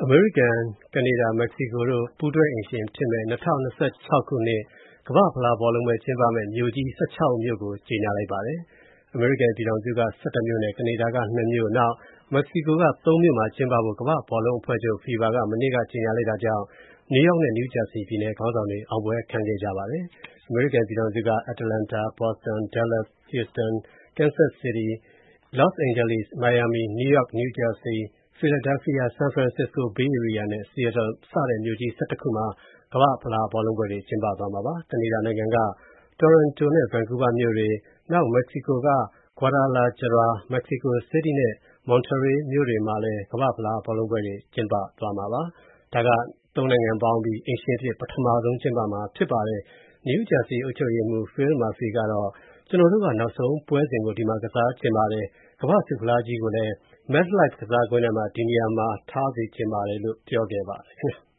အမေရိကန်၊ ကနေဒါ၊ မက္ကဆီကိုတို့ပူးတွဲအိမ်ရှင်ဖြစ်မယ့်2026ခုနှစ်ကမ္ဘာ့ဖလားဘောလုံးပွဲကျင်းပမယ့်မြို့ကြီး16မြို့ကိုကြေညာလိုက်ပါတယ်။ အမေရိကန်ပြည်ထောင်စုက17မြို့နဲ့ကနေဒါက2မြို့၊ နောက်မက္ကဆီကိုက3မြို့မှာကျင်းပဖို့ကမ္ဘာ့ဘောလုံးအဖွဲ့ချုပ် FIFA ကမနေ့ကကြေညာလိုက်တာကြောင့် နယူးယောက်နဲ့နယူးဂျာစီပြည်နယ်ခေါင်းဆောင်တွေအောင်ပွဲခံခဲ့ကြပါတယ်။ အမေရိကန်ပြည်ထောင်စုက Atlanta, Boston, Dallas, Houston, Kansas City, Los Angeles, Miami, New York, New Jersey, Philadelphia, San Francisco Bay Area နဲ့ Seattle စတဲ့မြို့ကြီး11ခုမှာကမ္ဘာ့ဖလားဘောလုံးပွဲတွေကျင်းပသွားမှာပါ။ ကနေဒါနိုင်ငံက Toronto နဲ့ Vancouver မြို့တွေ၊ နောက်မက္ကဆီကိုက Guadalajara, Mexico City နဲ့ Monterrey မြို့တွေမှာလည်းကမ္ဘာ့ဖလားဘောလုံးပွဲတွေကျင်းပသွားမှာပါ။ ဒါက3နိုင်ငံပေါင်းပြီးအိမ်ရှင်အဖြစ်ပထမဆုံးကျင်းပမှာဖြစ်ပါတယ်။ နယူးဂျာစီအုပ်ချုပ်ရေးမှူး Phil Murphy ကတော့ ကျွန်တော်တို့ကနောက်ဆုံးပွဲစဉ်ကိုဒီမှာကစားချင်ပါတယ်။ ကမ္ဘာ့ဆုဖလားကြီးကိုလည်း MetLife ကစားကွင်းထဲမှာဒီနေရာမှာထားစေချင်ပါတယ်လို့ပြောခဲ့ပါတယ်ခင်ဗျာ။